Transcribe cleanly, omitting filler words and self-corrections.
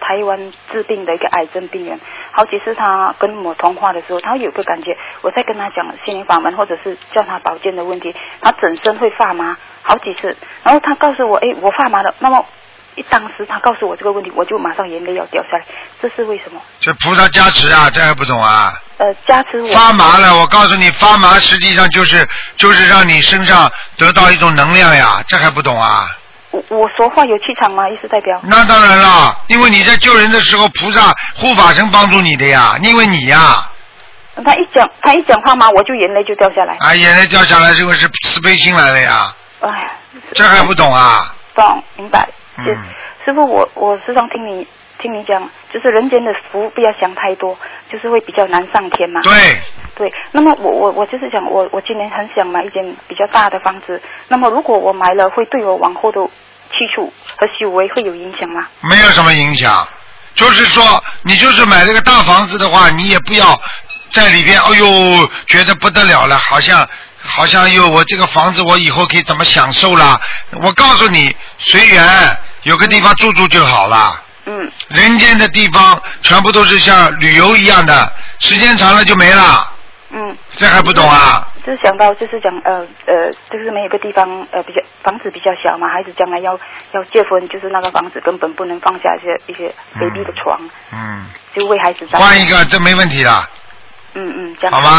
台湾治病的一个癌症病人，好几次他跟我通话的时候，他有个感觉，我在跟他讲心灵法门或者是叫他保健的问题，他整身会发麻，好几次，然后他告诉我，我发麻了，那么当时他告诉我这个问题，我就马上眼泪要掉下来，这是为什么？ 这菩萨加持啊，这还不懂啊？ 加持我发麻了，我告诉你，发麻实际上就是让你身上得到一种能量呀，这还不懂啊？ 我说话有气场吗？意思代表？ 那当然了，因为你在救人的时候，菩萨护法神帮助你的呀，因为你呀。 他一讲话嘛，我就眼泪就掉下来。 啊，眼泪掉下来，这个是慈悲心来了呀。 哎呀， 这还不懂啊？ 懂，明白。师父，我时常听你讲，就是人间的福不要想太多，就是会比较难上天嘛。对，那么我就是讲，我今年很想买一间比较大的房子，那么如果我买了，会对我往后的去处和修为会有影响吗？ 没有什么影响，就是说你就是买这个大房子的话，你也不要在里边，觉得不得了了，好像我这个房子我以后可以怎么享受啦？我告诉你，随缘，有个地方住就好了。人间的地方全部都是像旅游一样的，时间长了就没了。这还不懂啊？ 就是想到就是讲就是没有个地方比较房子比较小嘛，孩子将来要结婚，就是那个房子根本不能放下一些 baby 的床。就为孩子。 换一个，这没问题的。 这样。 好吗？